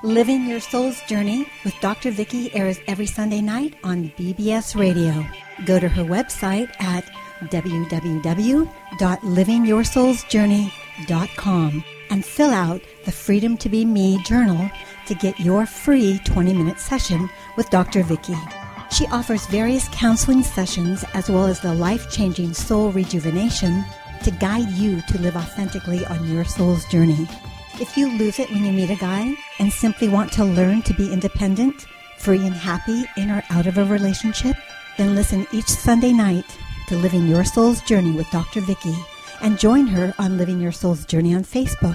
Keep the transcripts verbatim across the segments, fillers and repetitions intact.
Living Your Soul's Journey with Doctor Vicky airs every Sunday night on B B S Radio. Go to her website at w w w dot living your soul's journey dot com and fill out the Freedom to Be Me journal to get your free twenty-minute session with Doctor Vicky. She offers various counseling sessions as well as the life-changing soul rejuvenation to guide you to live authentically on your soul's journey. If you lose it when you meet a guy and simply want to learn to be independent, free and happy in or out of a relationship, then listen each Sunday night to Living Your Soul's Journey with Doctor Vicky and join her on Living Your Soul's Journey on Facebook.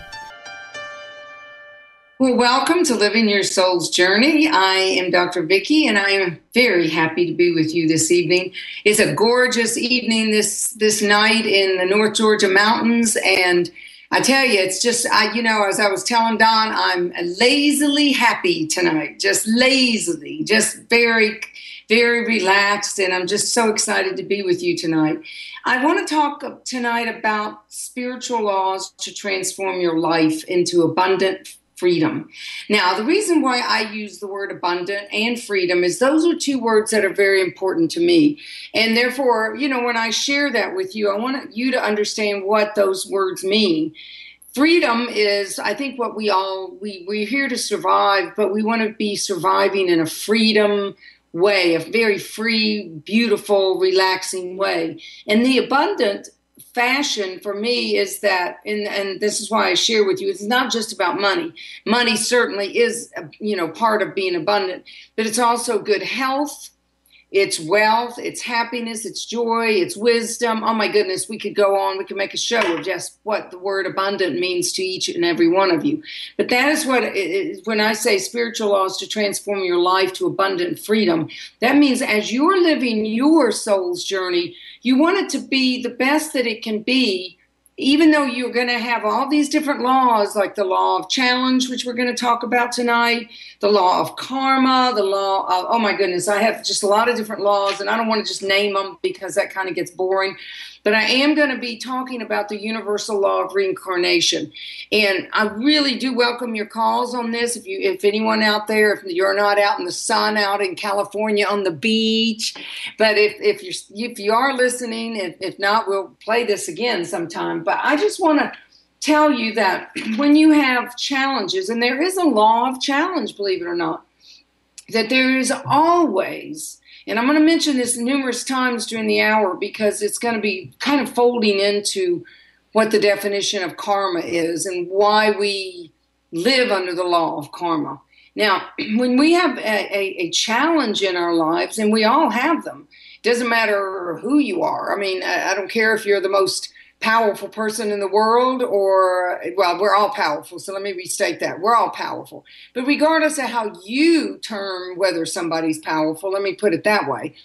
Well, welcome to Living Your Soul's Journey. I am Doctor Vicky, and I am very happy to be with you this evening. It's a gorgeous evening this this night in the North Georgia mountains, and I tell you, it's just, I, you know, as I was telling Don, I'm lazily happy tonight, just lazily, just very, very relaxed, and I'm just so excited to be with you tonight. I want to talk tonight about spiritual laws to transform your life into abundant freedom. Now, the reason why I use the word abundant and freedom is those are two words that are very important to me. And therefore, you know, when I share that with you, I want you to understand what those words mean. Freedom is, I think, what we all, we, we're here to survive, but we want to be surviving in a freedom way, a very free, beautiful, relaxing way. And the abundant fashion for me is that, and, and this is why I share with you, it's not just about money. Money certainly is, you know, part of being abundant, but it's also good health, it's wealth, it's happiness, it's joy, it's wisdom. Oh my goodness, we could go on, we could make a show of just what the word abundant means to each and every one of you. But that is what, it is, when I say spiritual laws to transform your life to abundant freedom, that means as you're living your soul's journey, you want it to be the best that it can be, even though you're going to have all these different laws, like the law of challenge, which we're going to talk about tonight, the law of karma, the law of, oh my goodness, I have just a lot of different laws, and I don't want to just name them because that kind of gets boring. But I am going to be talking about the universal law of reincarnation. And I really do welcome your calls on this. If you, if anyone out there, if you're not out in the sun, out in California on the beach, but if, if you're, if you are listening, if, if not, we'll play this again sometime. But I just want to tell you that when you have challenges, and there is a law of challenge, believe it or not, that there is always, and I'm going to mention this numerous times during the hour because it's going to be kind of folding into what the definition of karma is and why we live under the law of karma. Now, when we have a, a, a challenge in our lives, and we all have them, it doesn't matter who you are. I mean, I, I don't care if you're the most powerful person in the world or, well, we're all powerful. So let me restate that. We're all powerful. But regardless of how you term whether somebody's powerful, let me put it that way.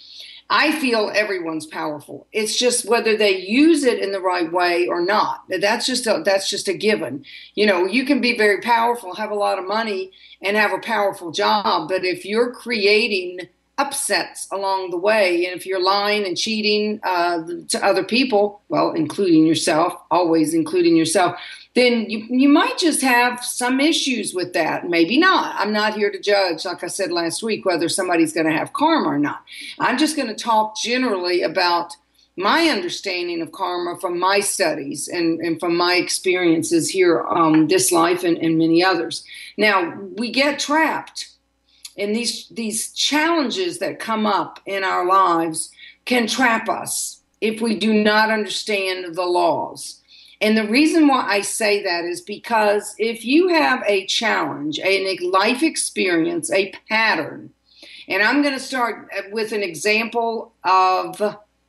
I feel everyone's powerful. It's just whether they use it in the right way or not. That's just a, that's just a given. You know, you can be very powerful, have a lot of money, and have a powerful job. But if you're creating upsets along the way, and if you're lying and cheating uh, to other people, well, including yourself, always including yourself, then you, you might just have some issues with that. Maybe not. I'm not here to judge, like I said last week, whether somebody's going to have karma or not. I'm just going to talk generally about my understanding of karma from my studies and, and from my experiences here um, this life and, and many others. Now, we get trapped. And these these challenges that come up in our lives can trap us if we do not understand the laws. And the reason why I say that is because if you have a challenge, a life experience, a pattern, and I'm going to start with an example of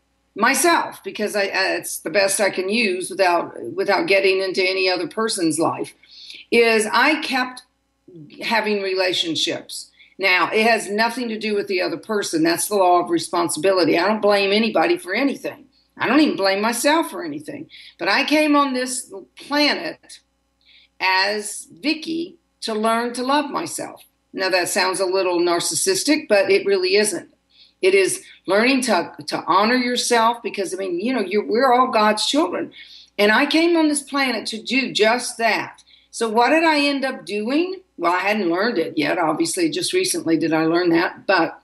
myself because I, it's the best I can use without without getting into any other person's life, is I kept having relationships. Now, it has nothing to do with the other person. That's the law of responsibility. I don't blame anybody for anything. I don't even blame myself for anything. But I came on this planet as Vicky to learn to love myself. Now, that sounds a little narcissistic, but it really isn't. It is learning to, to honor yourself because, I mean, you know, you're, we're all God's children. And I came on this planet to do just that. So what did I end up doing? well, I hadn't learned it yet. Obviously, just recently did I learn that. But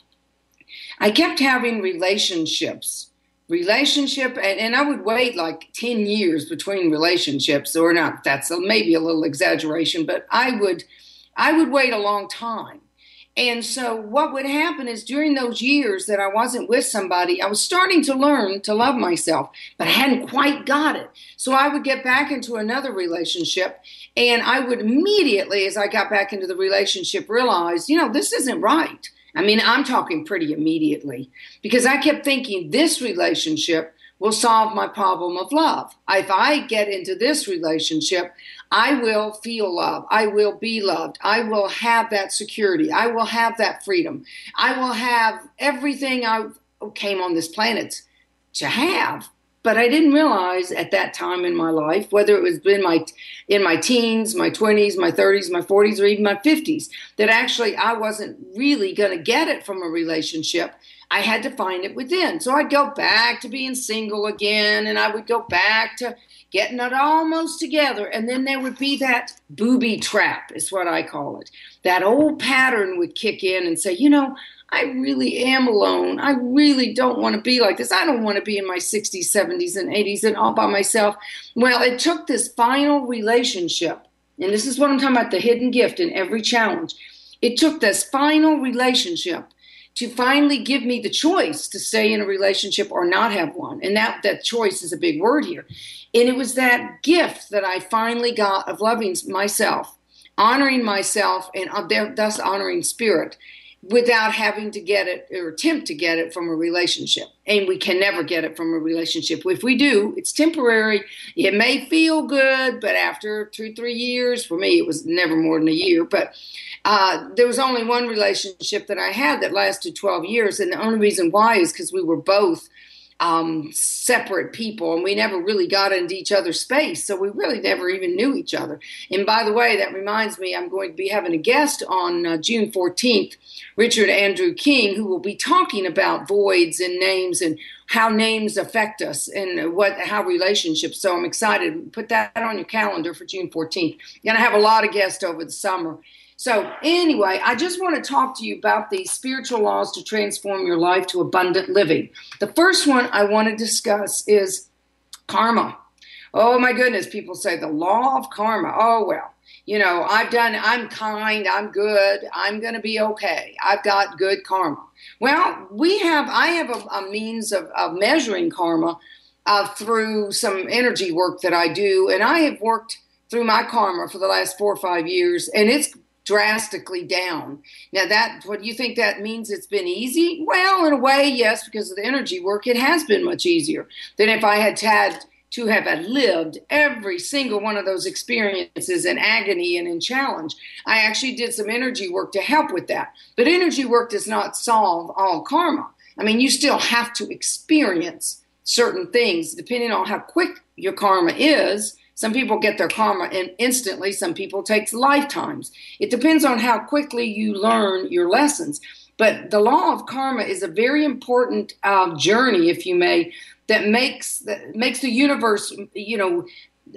I kept having relationships, relationship, and, and I would wait like ten years between relationships, or not, that's a, maybe a little exaggeration, but I would, I would wait a long time. And so what would happen is during those years that I wasn't with somebody, I was starting to learn to love myself, but I hadn't quite got it. So I would get back into another relationship, and I would immediately, as I got back into the relationship, realize, you know, this isn't right. I mean, I'm talking pretty immediately, because I kept thinking this relationship will solve my problem of love. If I get into this relationship, I will feel love. I will be loved. I will have that security. I will have that freedom. I will have everything I came on this planet to have. But I didn't realize at that time in my life, whether it was in my in my teens, my twenties, my thirties, my forties, or even my fifties, that actually I wasn't really going to get it from a relationship. I had to find it within. So I'd go back to being single again, and I would go back to getting it almost together. And then there would be that booby trap, is what I call it. That old pattern would kick in and say, you know, I really am alone. I really don't want to be like this. I don't want to be in my sixties, seventies, and eighties and all by myself. Well, it took this final relationship, and this is what I'm talking about, the hidden gift in every challenge. It took this final relationship to finally give me the choice to stay in a relationship or not have one. And that, that choice is a big word here. And it was that gift that I finally got of loving myself, honoring myself, and thus honoring spirit, without having to get it or attempt to get it from a relationship. And we can never get it from a relationship. If we do, it's temporary. It may feel good, but after two, three years, for me, it was never more than a year. But uh, there was only one relationship that I had that lasted twelve years. And the only reason why is because we were both um, separate people, and we never really got into each other's space. So we really never even knew each other. And by the way, that reminds me, I'm going to be having a guest on uh, June fourteenth, Richard Andrew King, who will be talking about voids and names and how names affect us and what how relationships. So I'm excited. Put that on your calendar for June fourteenth. You're going to have a lot of guests over the summer. So anyway, I just want to talk to you about these spiritual laws to transform your life to abundant living. The first one I want to discuss is karma. Oh my goodness, people say the law of karma. Oh, well, you know, I've done, I'm kind, I'm good, I'm going to be okay. I've got good karma. Well, we have, I have a, a means of, of measuring karma uh, through some energy work that I do. And I have worked through my karma for the last four or five years, and it's drastically down. Now, that, what do you think that means? It's been easy? Well, in a way, yes, because of the energy work, it has been much easier than if I had had to have lived every single one of those experiences in agony and in challenge. I actually did some energy work to help with that. But energy work does not solve all karma. I mean, you still have to experience certain things depending on how quick your karma is. Some people get their karma in instantly. Some people take lifetimes. It depends on how quickly you learn your lessons. But the law of karma is a very important uh, journey, if you may, that makes that makes the universe, you know,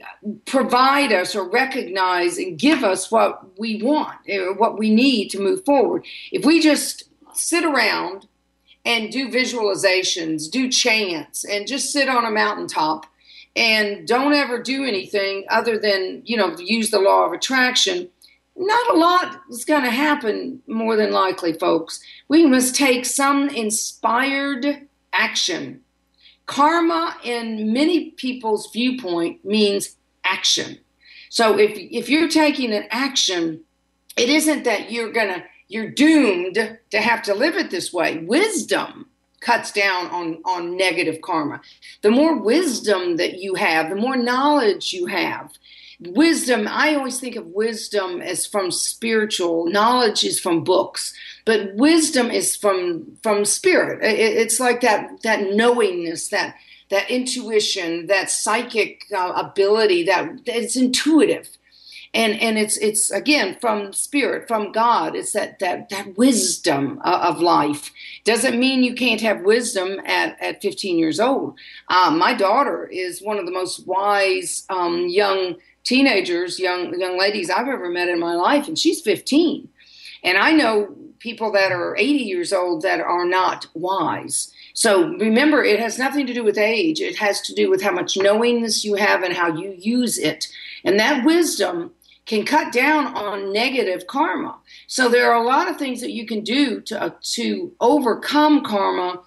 provide us or recognize and give us what we want, what we need to move forward. If we just sit around and do visualizations, do chants, and just sit on a mountaintop and don't ever do anything other than, you know, use the law of attraction, not a lot is going to happen, more than likely, folks. We must take some inspired action. Karma, in many people's viewpoint, means action. So if if you're taking an action, it isn't that you're gonna you're doomed to have to live it this way. Wisdom cuts down on, on negative karma. The more wisdom that you have, the more knowledge you have. Wisdom, I always think of wisdom as from spiritual. Knowledge is from books, but wisdom is from from spirit. It, it's like that that knowingness, that that intuition, that psychic uh, ability, that it's intuitive. And and it's it's again from spirit, from God. It's that that that wisdom uh, of life. Doesn't mean you can't have wisdom at, at fifteen years old. Um, my daughter is one of the most wise um, young teenagers, young young ladies I've ever met in my life, and she's fifteen. And I know people that are eighty years old that are not wise. So remember, it has nothing to do with age. It has to do with how much knowingness you have and how you use it. And that wisdom can cut down on negative karma. So there are a lot of things that you can do to uh, to overcome karma.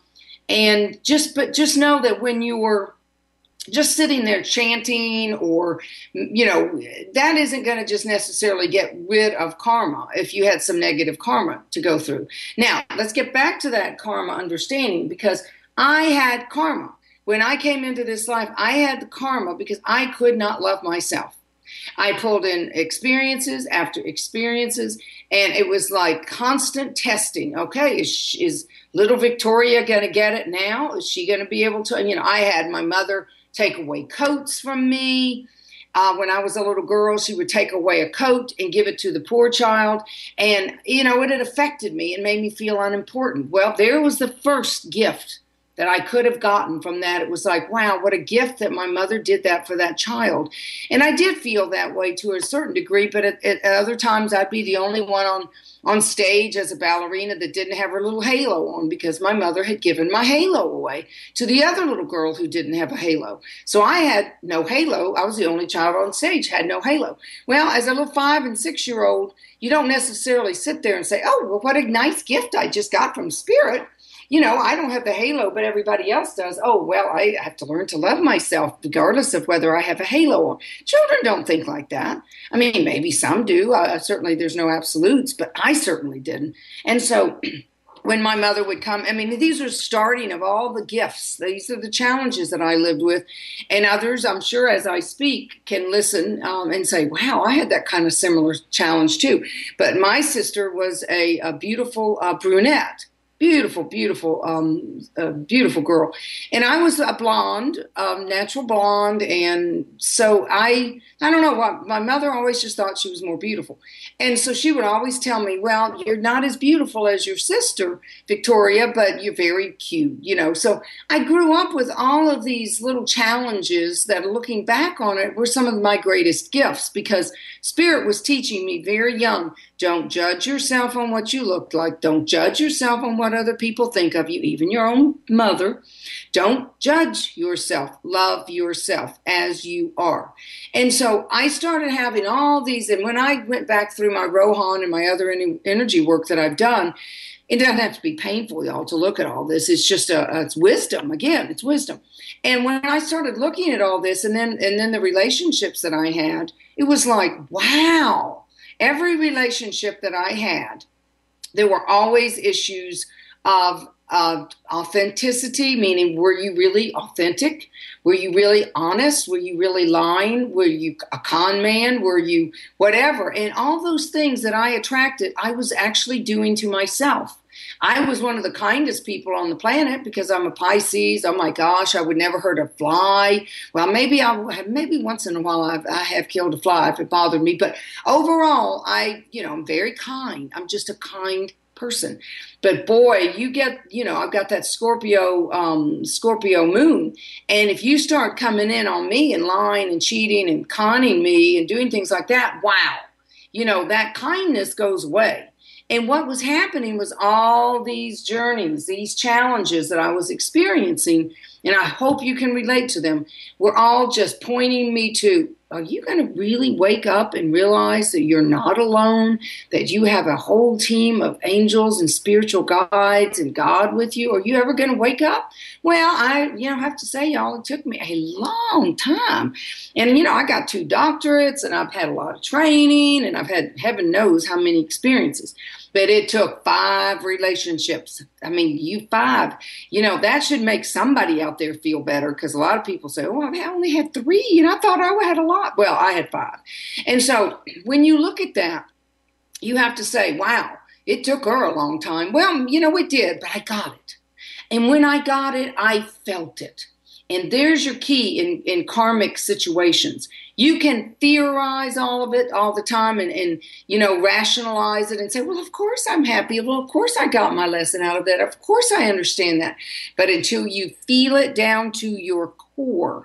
And just but just know that when you were just sitting there chanting, or, you know, that isn't going to just necessarily get rid of karma if you had some negative karma to go through. Now, let's get back to that karma understanding, because I had karma. When I came into this life, I had the karma because I could not love myself. I pulled in experiences after experiences, and it was like constant testing. Okay, is, is little Victoria going to get it now? Is she going to be able to? You know, I had my mother take away coats from me. Uh, when I was a little girl, she would take away a coat and give it to the poor child. And, you know, it had affected me and made me feel unimportant. Well, there was the first gift that I could have gotten from that. It was like, wow, what a gift that my mother did that for that child. And I did feel that way to a certain degree, but at, at other times I'd be the only one on on stage as a ballerina that didn't have her little halo on, because my mother had given my halo away to the other little girl who didn't have a halo. So I had no halo. I was the only child on stage, had no halo. Well, as a little five and six year old, you don't necessarily sit there and say, oh, well, what a nice gift I just got from Spirit. You know, I don't have the halo, but everybody else does. Oh, well, I have to learn to love myself regardless of whether I have a halo on. Children don't think like that. I mean, maybe some do. Uh, certainly there's no absolutes, but I certainly didn't. And so when my mother would come, I mean, these are starting of all the gifts. These are the challenges that I lived with. And others, I'm sure, as I speak, can listen um, and say, wow, I had that kind of similar challenge too. But my sister was a, a beautiful uh, brunette. Beautiful, beautiful, um, uh, beautiful girl. And I was a blonde, um, natural blonde. And so I, I don't know what, my mother always just thought she was more beautiful. And so she would always tell me, well, you're not as beautiful as your sister, Victoria, but you're very cute, you know. So I grew up with all of these little challenges that, looking back on it, were some of my greatest gifts, because Spirit was teaching me very young, don't judge yourself on what you look like. Don't judge yourself on what other people think of you, even your own mother. Don't judge yourself. Love yourself as you are. And so I started having all these, and when I went back through my Rohan and my other energy work that I've done, it doesn't have to be painful, y'all, to look at all this. It's just a, it's wisdom. Again, it's wisdom. And when I started looking at all this, and then and then the relationships that I had, it was like, wow. Every relationship that I had, there were always issues of uh, authenticity, meaning, were you really authentic? Were you really honest? Were you really lying? Were you a con man? Were you whatever? And all those things that I attracted, I was actually doing to myself. I was one of the kindest people on the planet because I'm a Pisces. Oh my gosh, I would never hurt a fly. Well, maybe I maybe once in a while I've, I have killed a fly if it bothered me. But overall, I, you know, I'm very kind. I'm just a kind person. But boy, you get, you know, I've got that Scorpio, um, Scorpio moon. And if you start coming in on me and lying and cheating and conning me and doing things like that, wow, you know, that kindness goes away. And what was happening was all these journeys, these challenges that I was experiencing, and I hope you can relate to them, were all just pointing me to, are you going to really wake up and realize that you're not alone, that you have a whole team of angels and spiritual guides and God with you? Are you ever going to wake up? Well, I, you know, have to say, y'all, it took me a long time. And, you know, I got two doctorates and I've had a lot of training and I've had heaven knows how many experiences. But it took five relationships. I mean, you five, you know, that should make somebody out there feel better, because a lot of people say, oh, I only had three. You know, I thought I had a lot. Well, I had five. And so when you look at that, you have to say, wow, it took her a long time. Well, you know, it did, but I got it. And when I got it, I felt it. And there's your key in, in karmic situations. You can theorize all of it all the time and, and, you know, rationalize it and say, well, of course I'm happy. Well, of course I got my lesson out of that. Of course I understand that. But until you feel it down to your core,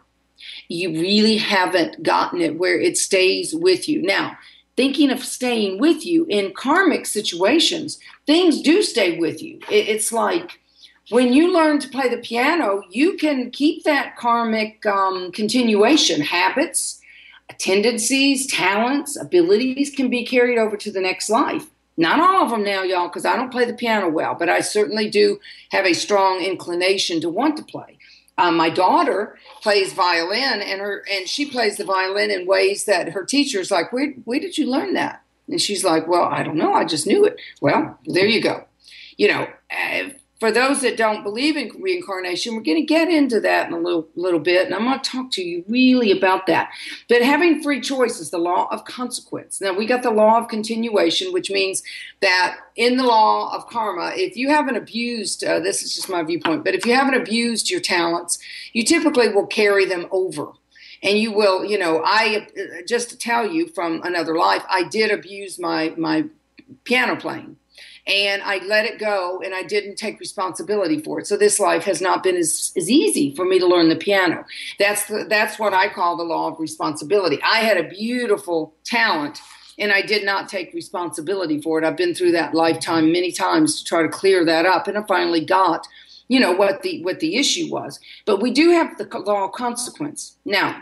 You really haven't gotten it where it stays with you. Now, thinking of staying with you in karmic situations, things do stay with you. It's like when you learn to play the piano, you can keep that karmic um, continuation. Habits, tendencies, talents, abilities can be carried over to the next life. Not all of them now, y'all, because I don't play the piano well, but I certainly do have a strong inclination to want to play. Um, my daughter plays violin, and her and she plays the violin in ways that her teacher's like, where, where did you learn that? And she's like, well, I don't know. I just knew it. Well, there you go. You know, uh, for those that don't believe in reincarnation, we're going to get into that in a little little bit, and I'm going to talk to you really about that. But having free choice is the law of consequence. Now, we got the law of continuation, which means that in the law of karma, if you haven't abused, uh, this is just my viewpoint, but if you haven't abused your talents, you typically will carry them over. And you will, you know, I, just to tell you from another life, I did abuse my my piano playing. And I let it go, and I didn't take responsibility for it. So this life has not been as, as easy for me to learn the piano. That's the, that's what I call the law of responsibility. I had a beautiful talent, and I did not take responsibility for it. I've been through that lifetime many times to try to clear that up, and I finally got, you know, what the what the issue was. But we do have the law of consequence. Now,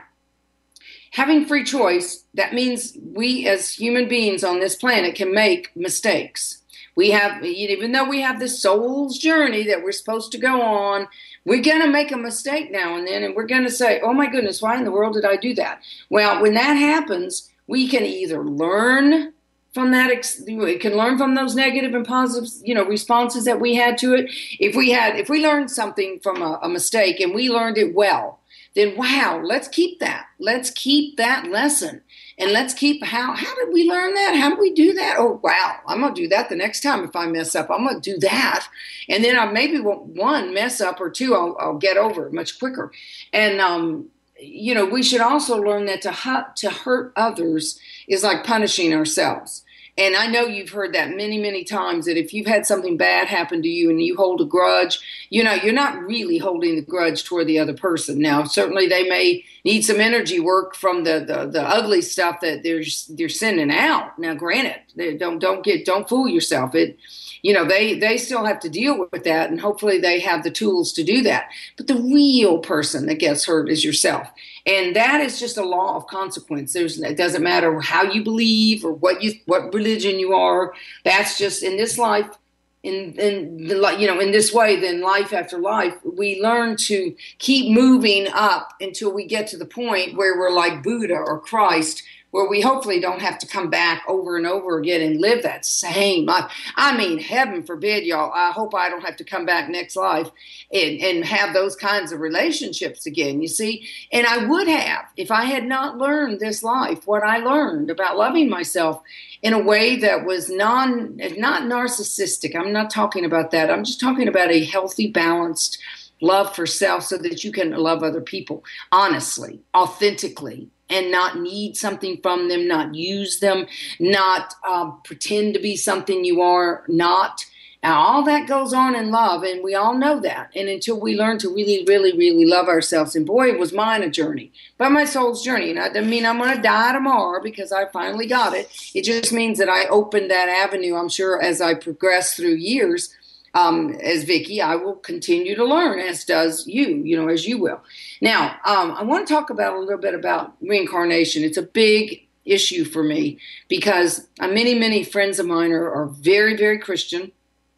having free choice, that means we as human beings on this planet can make mistakes. We have, even though we have this soul's journey that we're supposed to go on, we're going to make a mistake now and then, and we're going to say, oh my goodness, why in the world did I do that? Well, when that happens, we can either learn from that, we can learn from those negative and positive, you know, responses that we had to it. If we had, if we learned something from a, a mistake and we learned it well, then wow, let's keep that. Let's keep that lesson. And let's keep, how how did we learn that? How did we do that? Oh, wow, I'm going to do that the next time if I mess up. I'm going to do that. And then I maybe one mess up or two, I'll, I'll get over it much quicker. And, um, you know, we should also learn that to, hu- to hurt others is like punishing ourselves. And I know you've heard that many, many times, that if you've had something bad happen to you and you hold a grudge, you know, you're not really holding the grudge toward the other person. Now, certainly they may need some energy work from the, the, the ugly stuff that they're, they're sending out. Now, granted, they don't, don't get, don't fool yourself. It, you know, they, they still have to deal with that, and hopefully they have the tools to do that. But the real person that gets hurt is yourself. And that is just a law of consequence. There's, it doesn't matter how you believe or what you, what religion you are. That's just in this life, in, in the, you know, in this way, then life after life, we learn to keep moving up until we get to the point where we're like Buddha or Christ, where we hopefully don't have to come back over and over again and live that same life. I mean, heaven forbid, y'all. I hope I don't have to come back next life and, and have those kinds of relationships again, you see. And I would have if I had not learned this life, what I learned about loving myself in a way that was non, not narcissistic. I'm not talking about that. I'm just talking about a healthy, balanced love for self so that you can love other people honestly, authentically, and not need something from them, not use them, not uh, pretend to be something you are not. Now, all that goes on in love, and we all know that. And until we learn to really, really, really love ourselves, and boy, was mine a journey, but my soul's journey. And that doesn't mean I'm going to die tomorrow because I finally got it. It just means that I opened that avenue, I'm sure, as I progress through years. Um, as Vicki, I will continue to learn, as does you, you know, as you will. Now, um, I want to talk about a little bit about reincarnation. It's a big issue for me because uh, many, many friends of mine are, are very, very Christian.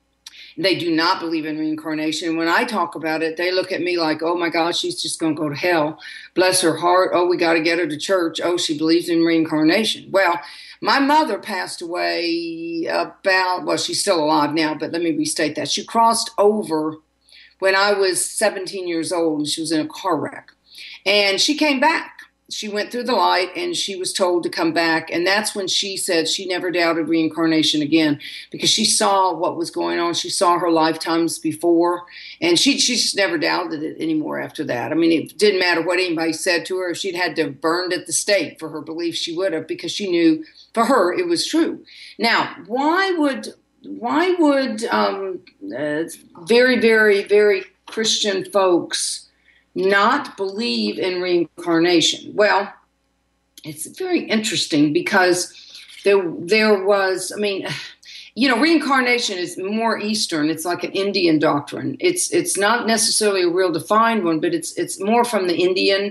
They do not believe in reincarnation. When I talk about it, they look at me like, oh my gosh, she's just going to go to hell. Bless her heart. Oh, we got to get her to church. Oh, she believes in reincarnation. Well, my mother passed away about, well, she's still alive now, but let me restate that. She crossed over when I was seventeen years old, and she was in a car wreck. And she came back. She went through the light, and she was told to come back. And that's when she said she never doubted reincarnation again, because she saw what was going on. She saw her lifetimes before, and she, she just never doubted it anymore after that. I mean, it didn't matter what anybody said to her. If she'd had to have burned at the stake for her belief, she would have, because she knew for her it was true. Now, why would why would um, uh, very, very, very Christian folks not believe in reincarnation? Well, it's very interesting because there, there was, I mean, you know, reincarnation is more Eastern. It's like an Indian doctrine. It's it's not necessarily a real defined one, but it's it's more from the Indian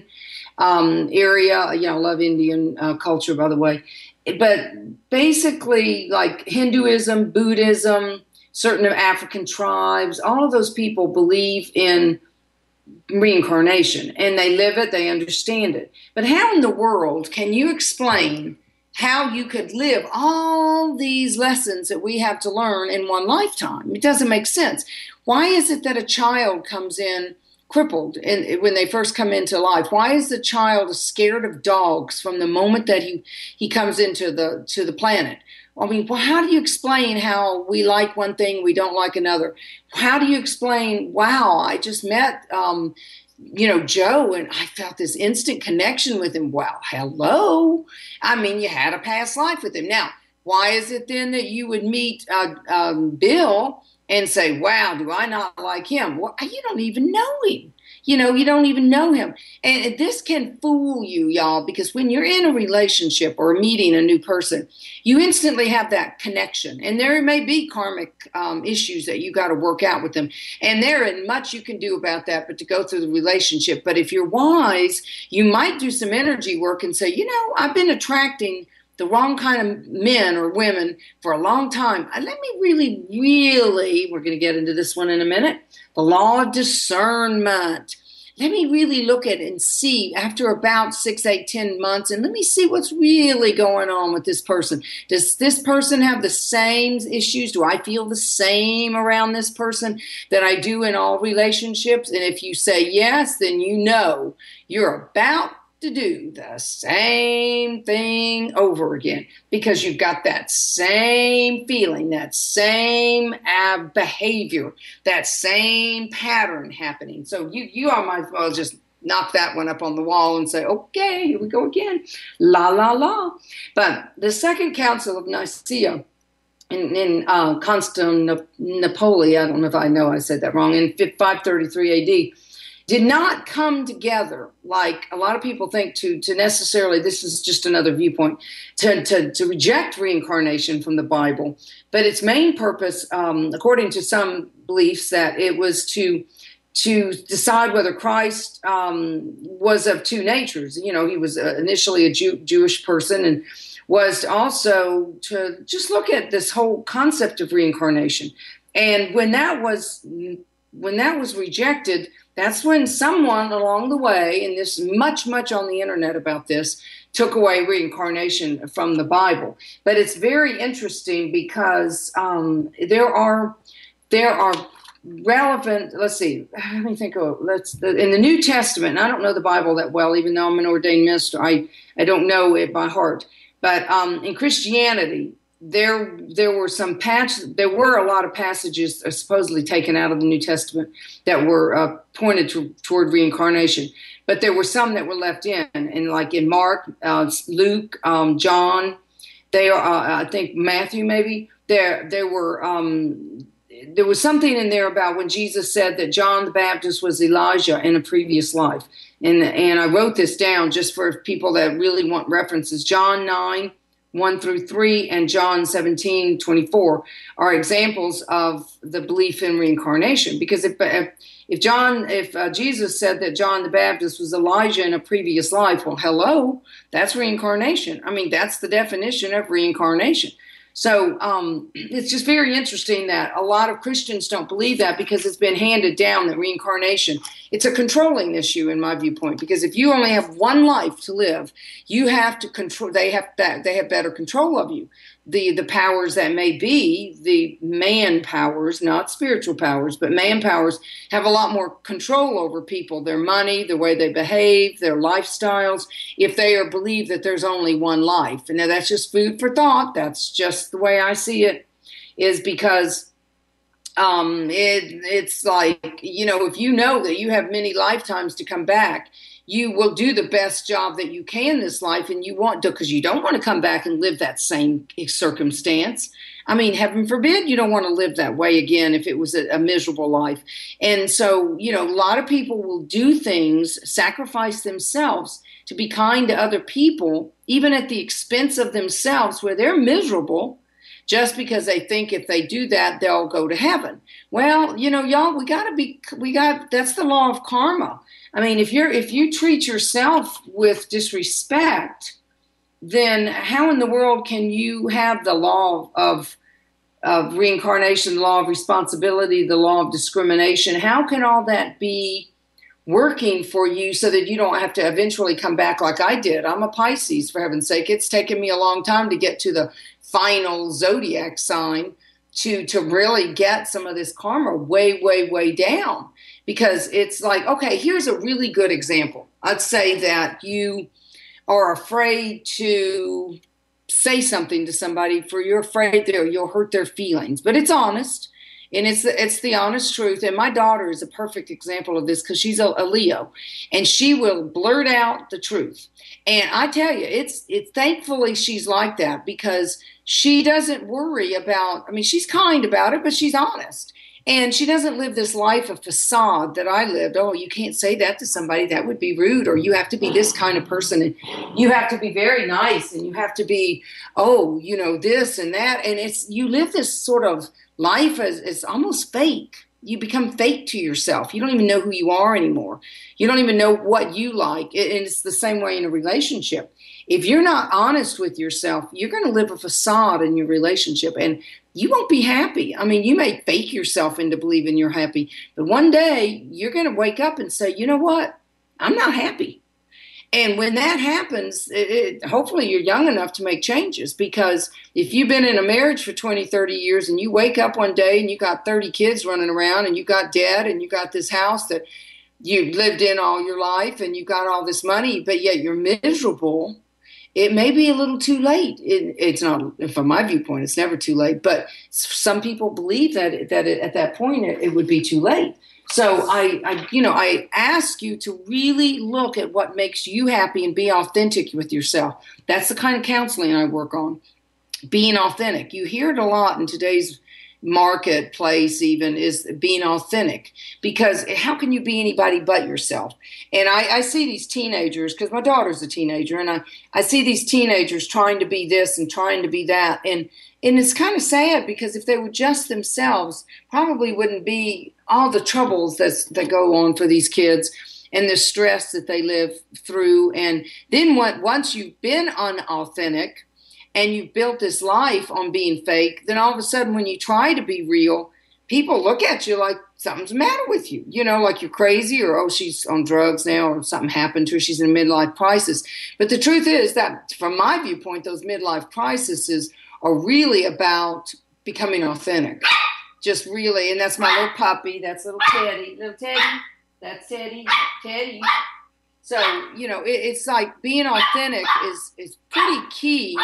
um, area. You know, I love Indian uh, culture, by the way. But basically, like Hinduism, Buddhism, certain African tribes, all of those people believe in reincarnation, and they live it, they understand it. But how in the world can you explain how you could live all these lessons that we have to learn in one lifetime? It doesn't make sense. Why is it that a child comes in crippled in, when they first come into life? Why is the child scared of dogs from the moment that he, he comes into the to the planet? I mean, well, how do you explain how we like one thing, we don't like another? How do you explain, wow, I just met, um, you know, Joe, and I felt this instant connection with him. Wow, hello. I mean, you had a past life with him. Now, why is it then that you would meet uh, um, Bill and say, wow, do I not like him? Well, you don't even know him. You know, you don't even know him. And this can fool you, y'all, because when you're in a relationship or meeting a new person, you instantly have that connection. And there may be karmic um, issues that you got to work out with them. And there isn't much you can do about that but to go through the relationship. But if you're wise, you might do some energy work and say, you know, I've been attracting the wrong kind of men or women for a long time. Let me really, really, we're going to get into this one in a minute, the law of discernment. Let me really look at and see after about six, eight, ten months, and let me see what's really going on with this person. Does this person have the same issues? Do I feel the same around this person that I do in all relationships? And if you say yes, then you know you're about to do the same thing over again because you've got that same feeling, that same uh, behavior, that same pattern happening. So you, you all might as well just knock that one up on the wall and say, okay, here we go again. La, la, la. But the Second Council of Nicaea in, in uh, Constantinople, I don't know if I know I said that wrong, in five thirty-three A D, did not come together like a lot of people think to, to necessarily, this is just another viewpoint, to, to, to reject reincarnation from the Bible. But its main purpose, um, according to some beliefs, that it was to to decide whether Christ um, was of two natures. You know, he was uh, initially a Jew, Jewish person, and was also to just look at this whole concept of reincarnation. And when that was when that was rejected, that's when someone along the way, and there's much, much on the internet about this, took away reincarnation from the Bible. But it's very interesting because um, there are there are relevant. Let's see. Let me think of let's in the New Testament. And I don't know the Bible that well, even though I'm an ordained minister. I I don't know it by heart. But um, in Christianity, There, there were some patch. There were a lot of passages supposedly taken out of the New Testament that were uh, pointed to, toward reincarnation, but there were some that were left in, and like in Mark, uh, Luke, um, John, they are. Uh, I think Matthew, maybe there. There were. Um, there was something in there about when Jesus said that John the Baptist was Elijah in a previous life, and and I wrote this down just for people that really want references. John nine. one through three and John seventeen, twenty-four are examples of the belief in reincarnation. Because if if, if John, if uh, Jesus said that John the Baptist was Elijah in a previous life, well, hello, that's reincarnation. I mean, that's the definition of reincarnation. So um, it's just very interesting that a lot of Christians don't believe that because it's been handed down that reincarnation, it's a controlling issue in my viewpoint, because if you only have one life to live, you have to control, they have that, they have better control of you. The, the powers that may be, the man powers, not spiritual powers, but man powers have a lot more control over people, their money, the way they behave, their lifestyles, if they are believe that there's only one life. And now that's just food for thought. That's just the way I see it, is because um, it, it's like, you know, if you know that you have many lifetimes to come back, you will do the best job that you can this life, and you want to, because you don't want to come back and live that same circumstance. I mean, heaven forbid you don't want to live that way again if it was a, a miserable life. And so, you know, a lot of people will do things, sacrifice themselves to be kind to other people, even at the expense of themselves, where they're miserable, just because they think if they do that, they'll go to heaven. Well, you know, y'all, we got to be, we got, that's the law of karma. I mean, if you're, if you treat yourself with disrespect, then how in the world can you have the law of, of reincarnation, the law of responsibility, the law of discrimination? How can all that be working for you so that you don't have to eventually come back like I did? I'm a Pisces, for heaven's sake. It's taken me a long time to get to the final zodiac sign to, to really get some of this karma way, way, way down. Because it's like, okay, here's a really good example. I'd say that you are afraid to say something to somebody for you're afraid that you'll hurt their feelings, but it's honest. And it's the, it's the honest truth. And my daughter is a perfect example of this because she's a, a Leo, and she will blurt out the truth. And I tell you, it's it's thankfully she's like that because she doesn't worry about, I mean, she's kind about it, but she's honest. And she doesn't live this life of facade that I lived. Oh, you can't say that to somebody. That would be rude. Or you have to be this kind of person. And you have to be very nice. And you have to be, oh, you know, this and that. And it's, you live this sort of life as it's almost fake. You become fake to yourself. You don't even know who you are anymore. You don't even know what you like. And it's the same way in a relationship. If you're not honest with yourself, you're going to live a facade in your relationship, and you won't be happy. I mean, you may fake yourself into believing you're happy, but one day you're going to wake up and say, you know what? I'm not happy. And when that happens, it, it, hopefully you're young enough to make changes, because if you've been in a marriage for twenty, thirty years and you wake up one day and you got thirty kids running around and you got debt and you got this house that you lived in all your life and you got all this money, but yet you're miserable, it may be a little too late. It, it's not, from my viewpoint, it's never too late. But some people believe that that it, at that point it, it would be too late. So I, I, you know, I ask you to really look at what makes you happy and be authentic with yourself. That's the kind of counseling I work on. Being authentic. You hear it a lot in today's marketplace, even, is being authentic, because how can you be anybody but yourself? And I, I see these teenagers, because my daughter's a teenager, and I, I see these teenagers trying to be this and trying to be that, and and it's kind of sad, because if they were just themselves, probably wouldn't be all the troubles that's, that go on for these kids and the stress that they live through. And then what, once you've been unauthentic and you've built this life on being fake, then all of a sudden when you try to be real, people look at you like something's the matter with you, you know, like you're crazy, or, oh, she's on drugs now, or something happened to her, she's in a midlife crisis. But the truth is that, from my viewpoint, those midlife crises are really about becoming authentic. Just really, and that's my little puppy, that's little Teddy, little Teddy, that's Teddy, Teddy. So, you know, it, it's like being authentic is, is pretty key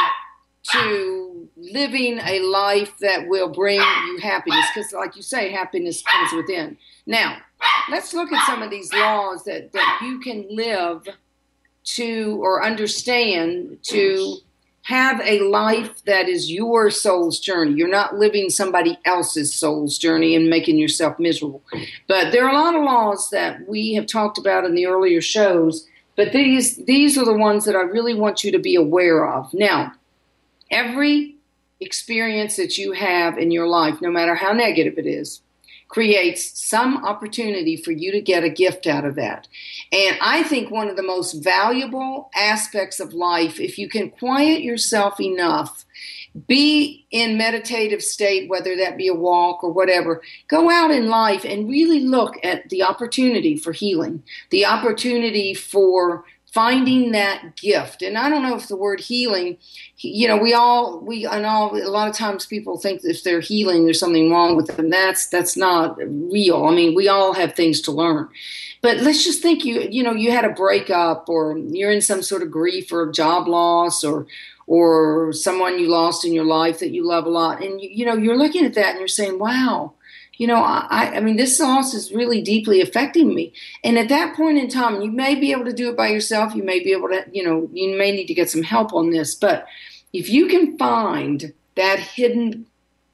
to living a life that will bring you happiness, because like you say, happiness comes within. Now, let's look at some of these laws that, that you can live to, or understand, to have a life that is your soul's journey. You're not living somebody else's soul's journey and making yourself miserable. But there are a lot of laws that we have talked about in the earlier shows, but these these are the ones that I really want you to be aware of. Now, every experience that you have in your life, no matter how negative it is, creates some opportunity for you to get a gift out of that. And I think one of the most valuable aspects of life, if you can quiet yourself enough, be in meditative state, whether that be a walk or whatever, go out in life and really look at the opportunity for healing, the opportunity for finding that gift. And I don't know if the word healing, you know, we all, we, and all, a lot of times people think that if they're healing, there's something wrong with them. That's, that's not real. I mean, we all have things to learn. But let's just think you, you know, you had a breakup, or you're in some sort of grief or job loss, or, or someone you lost in your life that you love a lot. And, you, you know, you're looking at that and you're saying, wow, you know, I, I mean, this loss is really deeply affecting me. And at that point in time, you may be able to do it by yourself. You may be able to, you know, you may need to get some help on this. But if you can find that hidden,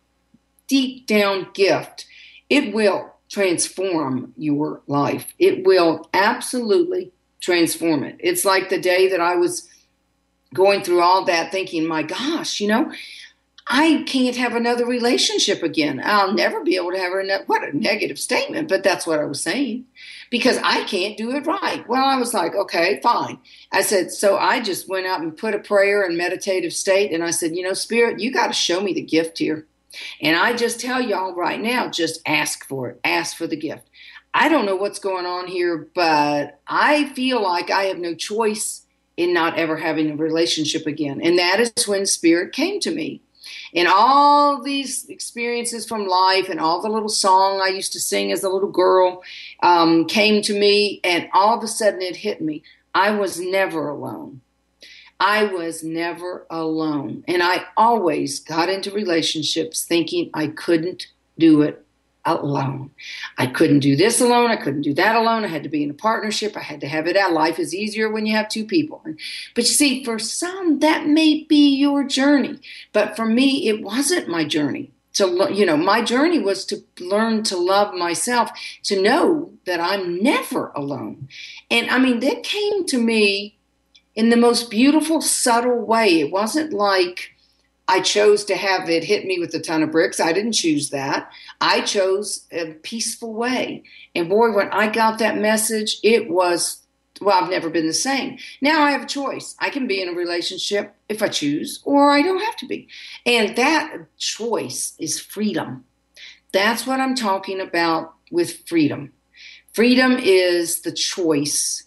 deep down gift, it will transform your life. It will absolutely transform it. It's like the day that I was going through all that thinking, my gosh, you know, I can't have another relationship again. I'll never be able to have another. What a negative statement, but that's what I was saying, because I can't do it right. Well, I was like, okay, fine. I said, so I just went out and put a prayer and meditative state. And I said, you know, Spirit, you got to show me the gift here. And I just tell y'all right now, just ask for it. Ask for the gift. I don't know what's going on here, but I feel like I have no choice in not ever having a relationship again. And that is when Spirit came to me. And all these experiences from life and all the little song I used to sing as a little girl um, came to me, and all of a sudden it hit me. I was never alone. I was never alone. And I always got into relationships thinking I couldn't do it alone. I couldn't do this alone. I couldn't do that alone. I had to be in a partnership. I had to have it out. Life is easier when you have two people. But you see, for some, that may be your journey. But for me, it wasn't my journey. So, you know, my journey was to learn to love myself, to know that I'm never alone. And I mean, that came to me in the most beautiful, subtle way. It wasn't like I chose to have it hit me with a ton of bricks. I didn't choose that. I chose a peaceful way. And boy, when I got that message, it was, well, I've never been the same. Now I have a choice. I can be in a relationship if I choose, or I don't have to be. And that choice is freedom. That's what I'm talking about with freedom. Freedom is the choice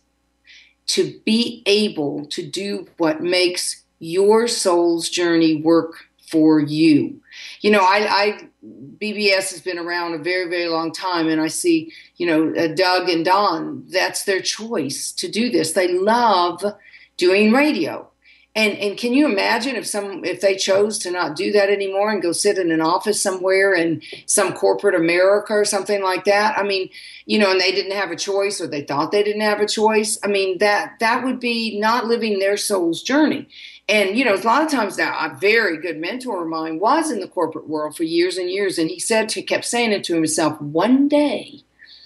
to be able to do what makes your soul's journey work for you. You know, I, I B B S has been around a very, very long time, and I see, you know, uh, Doug and Don, that's their choice to do this. They love doing radio. And and can you imagine if some if they chose to not do that anymore and go sit in an office somewhere in some corporate America or something like that? I mean, you know, and they didn't have a choice, or they thought they didn't have a choice. I mean, that that would be not living their soul's journey. And, you know, a lot of times now, a very good mentor of mine was in the corporate world for years and years. And he said, to kept saying it to himself, one day,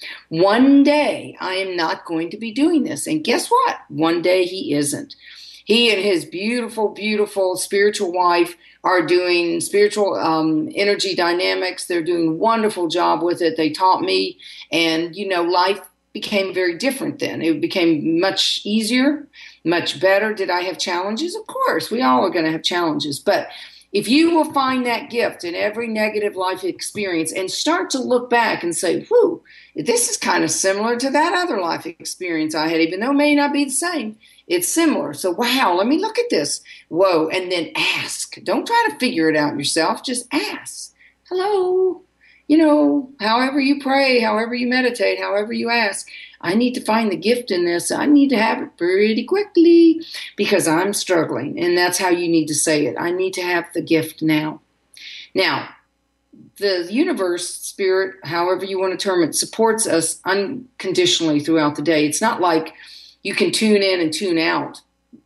one day I am not going to be doing this. And guess what? One day he isn't. He and his beautiful, beautiful spiritual wife are doing spiritual um, energy dynamics. They're doing a wonderful job with it. They taught me. And, you know, life became very different then. It became much easier, much better. Did I have challenges? Of course, we all are going to have challenges. But if you will find that gift in every negative life experience and start to look back and say, whew, this is kind of similar to that other life experience I had, even though it may not be the same. It's similar. So, wow, let me look at this. Whoa. And then ask. Don't try to figure it out yourself. Just ask. Hello. You know, however you pray, however you meditate, however you ask, I need to find the gift in this. I need to have it pretty quickly because I'm struggling. And that's how you need to say it. I need to have the gift now. Now, the universe, spirit, however you want to term it, supports us unconditionally throughout the day. It's not like you can tune in and tune out,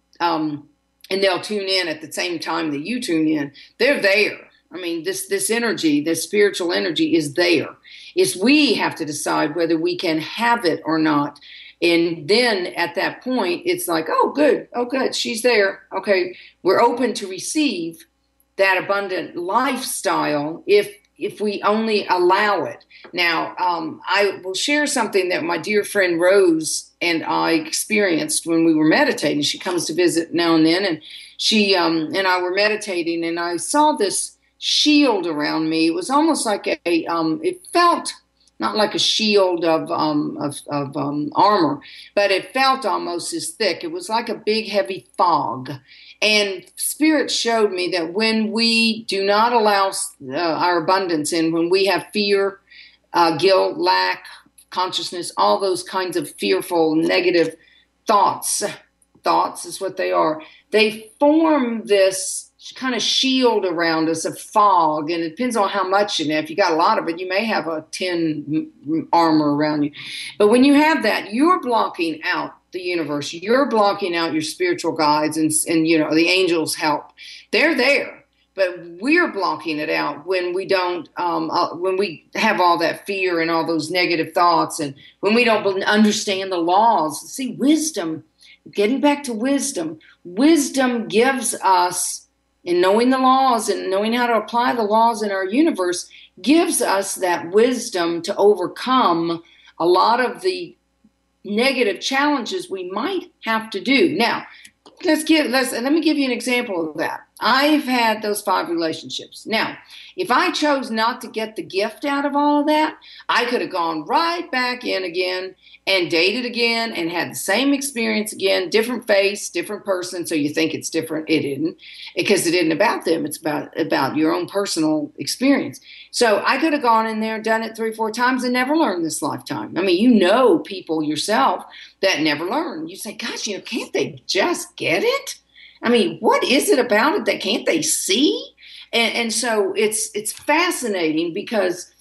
um, and they'll tune in at the same time that you tune in. They're there. I mean, this this energy, this spiritual energy is there. It's we have to decide whether we can have it or not. And then at that point, it's like, oh, good. Oh, good. She's there. Okay. We're open to receive that abundant lifestyle if if we only allow it. Now, um, I will share something that my dear friend Rose and I experienced when we were meditating. She comes to visit now and then, and she um, and I were meditating, and I saw this shield around me. It was almost like a, a um, it felt not like a shield of um, of, of um, armor, but it felt almost as thick. It was like a big, heavy fog. And Spirit showed me that when we do not allow uh, our abundance in, when we have fear, uh, guilt, lack, consciousness, all those kinds of fearful, negative thoughts, thoughts is what they are, they form this kind of shield around us, a fog, and it depends on how much in it. If you got a lot of it, you may have a tin armor around you. But when you have that, you're blocking out the universe. You're blocking out your spiritual guides and, and you know, the angels' help. They're there, but we're blocking it out when we don't, um, uh, when we have all that fear and all those negative thoughts, and when we don't understand the laws. See, wisdom, getting back to wisdom, wisdom gives us, and knowing the laws and knowing how to apply the laws in our universe gives us that wisdom to overcome a lot of the negative challenges we might have to do. Now, let's give let's let me give you an example of that. I've had those five relationships. Now, if I chose not to get the gift out of all of that, I could have gone right back in again and dated again and had the same experience again, different face, different person. So you think it's different. It isn't, because it isn't about them. It's about, about your own personal experience. So I could have gone in there, done it three, four times and never learned this lifetime. I mean, you know people yourself that never learn. You say, gosh, you know, can't they just get it? I mean, what is it about it that can't they see? And, and so it's it's fascinating, because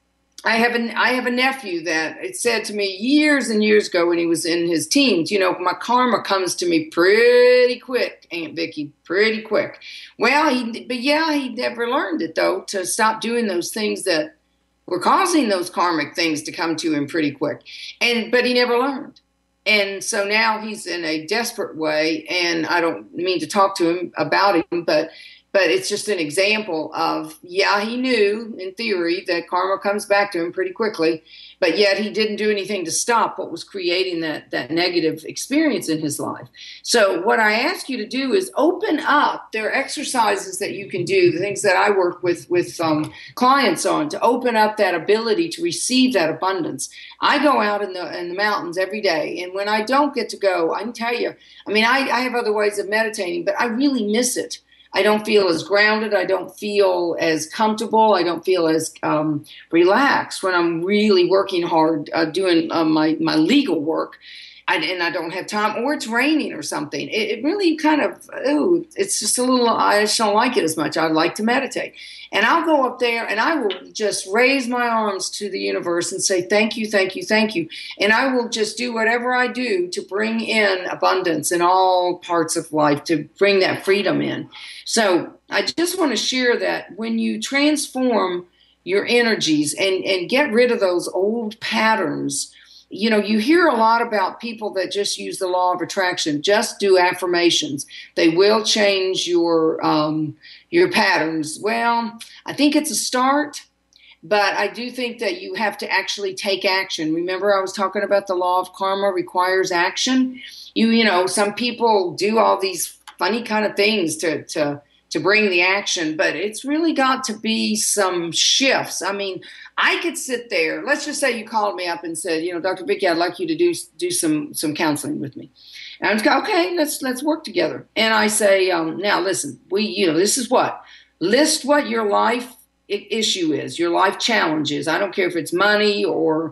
I have an I have a nephew that it said to me years and years ago when he was in his teens, you know, my karma comes to me pretty quick, Aunt Vicky, pretty quick. Well, he but yeah, he never learned it though, to stop doing those things that were causing those karmic things to come to him pretty quick. And but he never learned. And so now he's in a desperate way, and I don't mean to talk to him about him, but but it's just an example of, yeah, he knew in theory that karma comes back to him pretty quickly, but yet he didn't do anything to stop what was creating that, that negative experience in his life. So what I ask you to do is open up. There are exercises that you can do, the things that I work with, with um, clients on, to open up that ability to receive that abundance. I go out in the in the mountains every day, and when I don't get to go, I can tell you, I mean, I, I have other ways of meditating, but I really miss it. I don't feel as grounded. I don't feel as comfortable. I don't feel as um, relaxed when I'm really working hard uh, doing uh, my, my legal work. I, and I don't have time, or it's raining or something. It, it really kind of, ooh, it's just a little, I just don't like it as much. I'd like to meditate. And I'll go up there and I will just raise my arms to the universe and say, thank you, thank you, thank you. And I will just do whatever I do to bring in abundance in all parts of life, to bring that freedom in. So I just want to share that when you transform your energies and, and get rid of those old patterns, you know, you hear a lot about people that just use the law of attraction, just do affirmations. They will change your um, your patterns. Well, I think it's a start, but I do think that you have to actually take action. Remember, I was talking about the law of karma requires action. You, you know, some people do all these funny kind of things to to to bring the action, but it's really got to be some shifts. I mean, I could sit there. Let's just say you called me up and said, you know, Doctor Vicky, I'd like you to do do some some counseling with me. And I would go, okay, let's let's work together. And I say, um, now listen, we, you know, this is what list what your life issue is, your life challenge is. I don't care if it's money or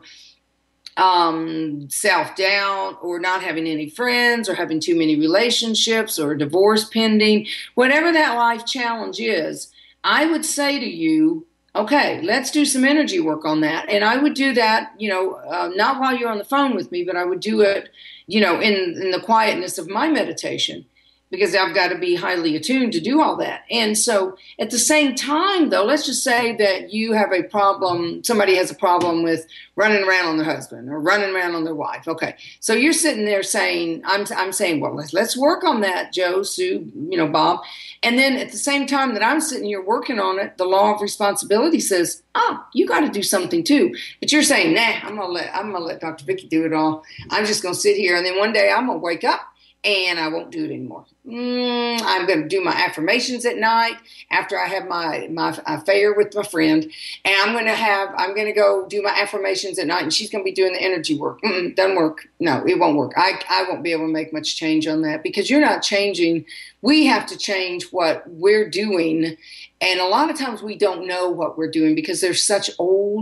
um, self-doubt or not having any friends or having too many relationships or divorce pending, whatever that life challenge is. I would say to you, okay, let's do some energy work on that. And I would do that, you know, uh, not while you're on the phone with me, but I would do it, you know, in, in the quietness of my meditation, because I've got to be highly attuned to do all that. And so at the same time, though, let's just say that you have a problem, somebody has a problem with running around on their husband or running around on their wife. Okay, so you're sitting there saying, I'm I'm saying, well, let's, let's work on that, Joe, Sue, you know, Bob. And then at the same time that I'm sitting here working on it, the law of responsibility says, oh, you got to do something too. But you're saying, nah, I'm gonna let I'm gonna let Doctor Vicky do it all. I'm just gonna sit here, and then one day I'm gonna wake up and I won't do it anymore. Mm, I'm going to do my affirmations at night after I have my, my affair with my friend. And I'm going to have, I'm going to go do my affirmations at night, and she's going to be doing the energy work. Mm-mm, doesn't work. No, it won't work. I, I won't be able to make much change on that, because you're not changing. We have to change what we're doing. And a lot of times we don't know what we're doing because there's such old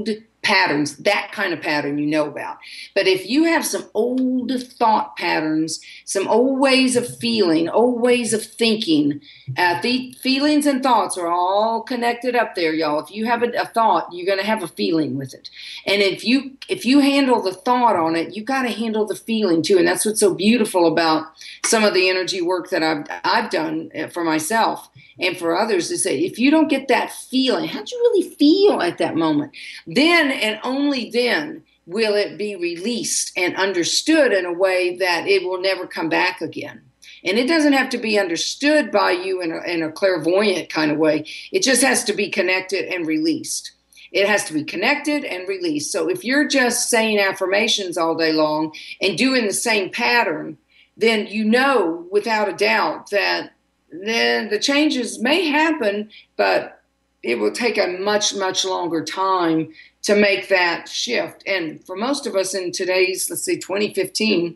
patterns, that kind of pattern you know about. But if you have some old thought patterns, some old ways of feeling, old ways of thinking, uh, the feelings and thoughts are all connected up there, y'all. If you have a, a thought, you're going to have a feeling with it. And if you if you handle the thought on it, you got to handle the feeling too. And that's what's so beautiful about some of the energy work that I've I've done for myself and for others, is that if you don't get that feeling, how'd you really feel at that moment? Then and only then will it be released and understood in a way that it will never come back again. And it doesn't have to be understood by you in a, in a clairvoyant kind of way. It just has to be connected and released. It has to be connected and released. So if you're just saying affirmations all day long and doing the same pattern, then you know without a doubt that then the changes may happen, but it will take a much, much longer time to make that shift. And for most of us in today's, let's say twenty fifteen,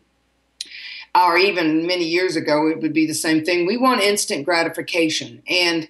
or even many years ago, it would be the same thing. We want instant gratification. And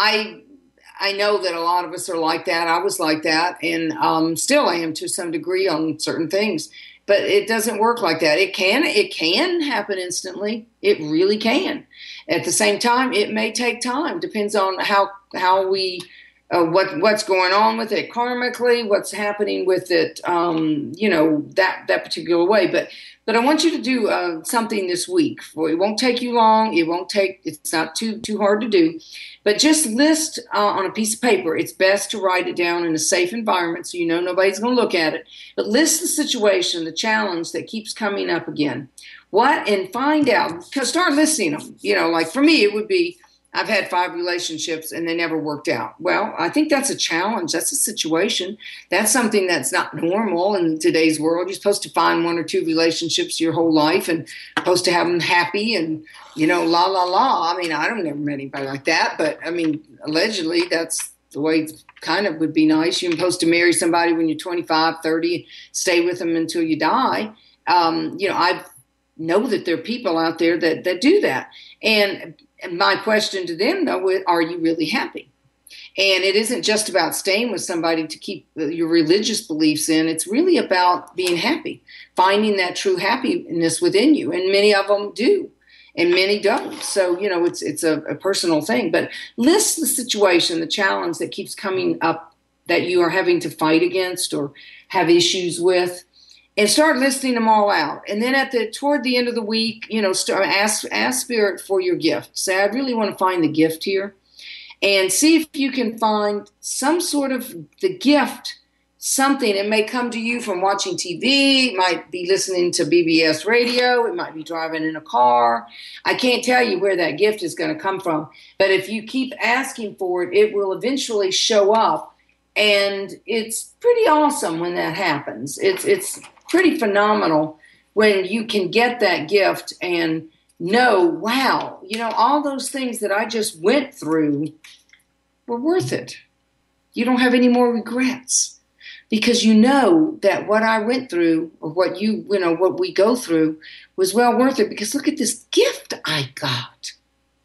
I I know that a lot of us are like that. I was like that, and um, still am to some degree on certain things. But it doesn't work like that. It can it can happen instantly. It really can. At the same time, it may take time. Depends on how how we uh, what what's going on with it karmically, what's happening with it, um, you know, that that particular way. But but I want you to do uh, something this week. For it won't take you long. It won't take. It's not too too hard to do. But just list uh, on a piece of paper. It's best to write it down in a safe environment so you know nobody's going to look at it. But list the situation, the challenge that keeps coming up again. What? And find out. Start listing them. You know, like for me, it would be, I've had five relationships and they never worked out. Well, I think that's a challenge. That's a situation. That's something that's not normal in today's world. You're supposed to find one or two relationships your whole life and supposed to have them happy and, you know, la, la, la. I mean, I don't never met anybody like that, but I mean, allegedly that's the way it kind of would be nice. You're supposed to marry somebody when you're twenty-five, thirty, stay with them until you die. Um, you know, I know that there are people out there that, that do that. And And my question to them, though, is, are you really happy? And it isn't just about staying with somebody to keep your religious beliefs in. It's really about being happy, finding that true happiness within you. And many of them do, and many don't. So, you know, it's it's a, a personal thing. But list the situation, the challenge that keeps coming up that you are having to fight against or have issues with. And start listing them all out. And then at the toward the end of the week, you know, start, ask ask Spirit for your gift. Say, I really want to find the gift here. And see if you can find some sort of the gift, something. It may come to you from watching T V. It might be listening to B B S radio. It might be driving in a car. I can't tell you where that gift is going to come from. But if you keep asking for it, it will eventually show up. And it's pretty awesome when that happens. It's it's pretty phenomenal when you can get that gift and know, wow, you know, all those things that I just went through were worth it. You don't have any more regrets because you know that what I went through or what you, you know, what we go through was well worth it because look at this gift I got.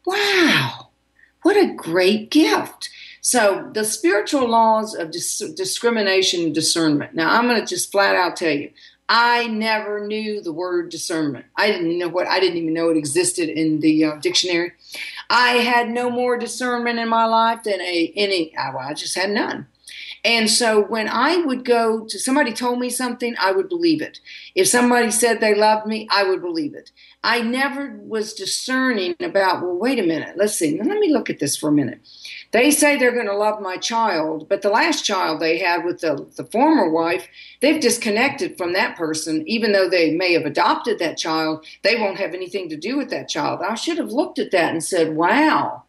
Wow, what a great gift. So the spiritual laws of dis- discrimination and discernment. Now, I'm going to just flat out tell you, I never knew the word discernment. I didn't know what, I didn't even know it existed in the uh, dictionary. I had no more discernment in my life than a, any, well, I just had none. And so when I would go to, somebody told me something, I would believe it. If somebody said they loved me, I would believe it. I never was discerning about, well, wait a minute, let's see, let me look at this for a minute. They say they're going to love my child, but the last child they had with the, the former wife, they've disconnected from that person. Even though they may have adopted that child, they won't have anything to do with that child. I should have looked at that and said, wow,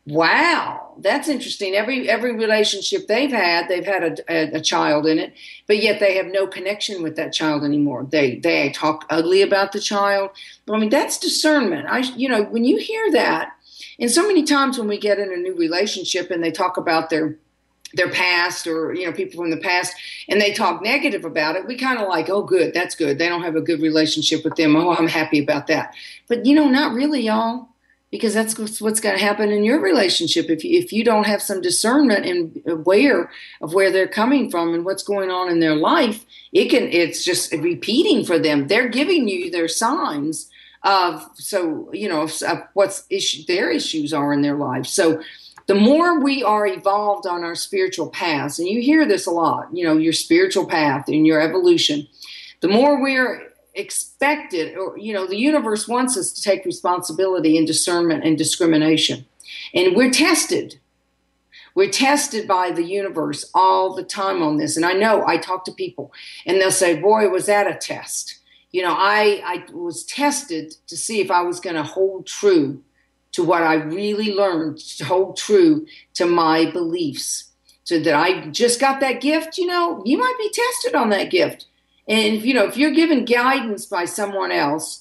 wow, that's interesting. Every every relationship they've had, they've had a, a, a child in it, but yet they have no connection with that child anymore. They they talk ugly about the child. I mean, that's discernment. I, you know, when you hear that, and so many times when we get in a new relationship and they talk about their their past or, you know, people from the past and they talk negative about it, we kind of like, oh, good, that's good. They don't have a good relationship with them. Oh, I'm happy about that. But, you know, not really, y'all. because that's what's going to happen in your relationship. If you, if you don't have some discernment and aware of where they're coming from and what's going on in their life, it can, it's just repeating for them. They're giving you their signs of, so, you know, of what's issue, their issues are in their life. So the more we are evolved on our spiritual paths, and you hear this a lot, you know, your spiritual path and your evolution, the more we're expected, or, you know, the universe wants us to take responsibility and discernment and discrimination. And we're tested. We're tested by the universe all the time on this. And I know I talk to people and they'll say, boy, was that a test? You know, I, I was tested to see if I was going to hold true to what I really learned, to hold true to my beliefs. So that I just got that gift, you know, you might be tested on that gift. And, if, you know, if you're given guidance by someone else,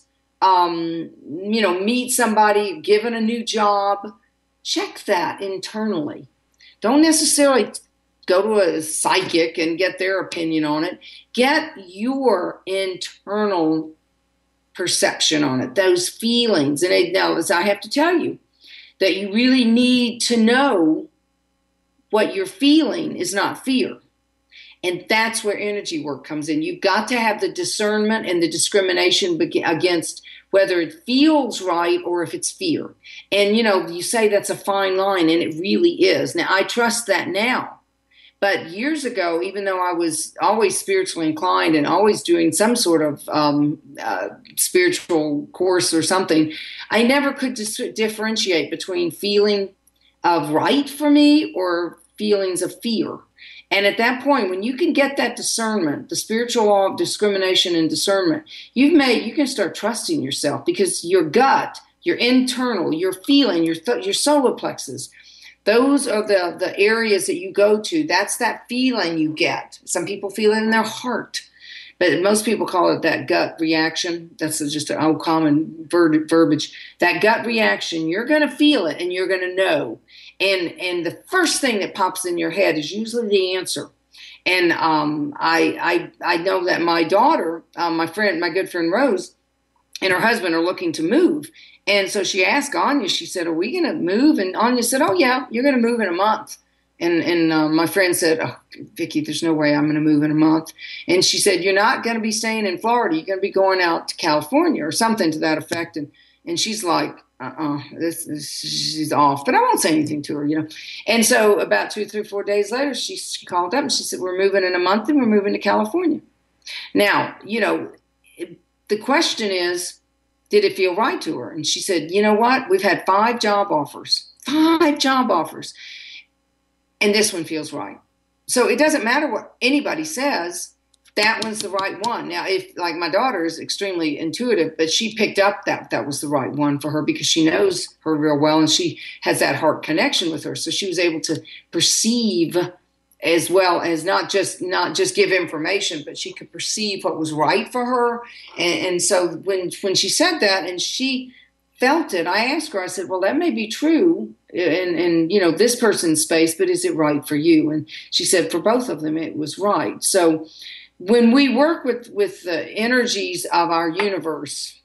um, you know, meet somebody, given a new job, check that internally. Don't necessarily go to a psychic and get their opinion on it. Get your internal perception on it, those feelings. And it, now, as I have to tell you, that you really need to know what you're feeling is not fear. And that's where energy work comes in. You've got to have the discernment and the discrimination against whether it feels right or if it's fear. And, you know, you say that's a fine line, and it really is. Now, I trust that now. But years ago, even though I was always spiritually inclined and always doing some sort of um, uh, spiritual course or something, I never could dis- differentiate between feeling of right for me or feelings of fear. And at that point, when you can get that discernment, the spiritual law of discrimination and discernment, you've made, you can start trusting yourself, because your gut, your internal, your feeling, your th- your solar plexus, those are the, the areas that you go to. That's that feeling you get. Some people feel it in their heart, but most people call it that gut reaction. That's just an old common ver- verbiage. That gut reaction, you're going to feel it and you're going to know. And and the first thing that pops in your head is usually the answer. And um, I, I I know that my daughter, um, my friend, my good friend Rose, and her husband are looking to move. And so she asked Anya, she said, are we going to move? And Anya said, oh, yeah, you're going to move in a month. And and uh, my friend said, oh, Vicki, there's no way I'm going to move in a month. And she said, you're not going to be staying in Florida. You're going to be going out to California or something to that effect. And and she's like, uh-uh, this, this, she's off. But I won't say anything to her, you know. And so about two, three, four days later, she, she called up and she said, we're moving in a month and we're moving to California. Now, you know, it, the question is, did it feel right to her? And she said, you know what? We've had five job offers, five job offers. And this one feels right. So it doesn't matter what anybody says. That one's the right one. Now, if like my daughter is extremely intuitive, but she picked up that that was the right one for her because she knows her real well and she has that heart connection with her. So she was able to perceive as well as not just not just give information, but she could perceive what was right for her. And, and so when when she said that and she felt it, I asked her, I said, well, that may be true in, in, you know, this person's space, but is it right for you? And she said, for both of them, it was right. So when we work with, with the energies of our universe,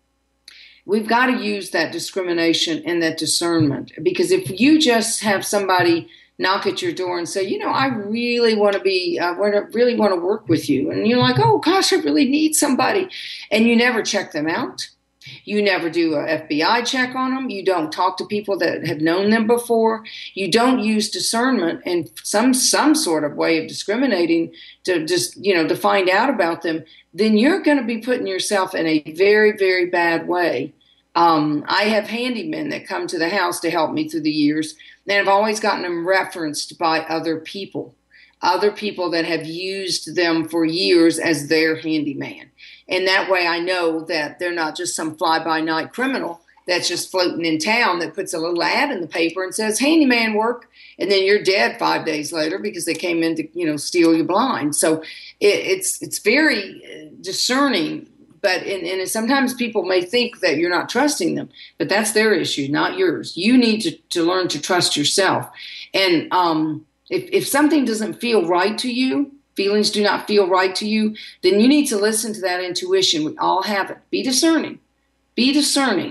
we've got to use that discrimination and that discernment. Because if you just have somebody knock at your door and say, you know, I really want to be, I really want to work with you. And you're like, oh, gosh, I really need somebody. And you never check them out. You never do a F B I check on them. You don't talk to people that have known them before. You don't use discernment and some some sort of way of discriminating to just, you know, to find out about them. Then you're going to be putting yourself in a very, very bad way. Um, I have handymen that come to the house to help me through the years, and I've always gotten them referenced by other people, other people that have used them for years as their handyman. And that way I know that they're not just some fly-by-night criminal that's just floating in town that puts a little ad in the paper and says, handyman work, and then you're dead five days later because they came in to, you know, steal your blind. So it, it's it's very discerning, but and, and sometimes people may think that you're not trusting them, but that's their issue, not yours. You need to, to learn to trust yourself. And um, if, if something doesn't feel right to you, feelings do not feel right to you, then you need to listen to that intuition. We all have it. Be discerning. Be discerning.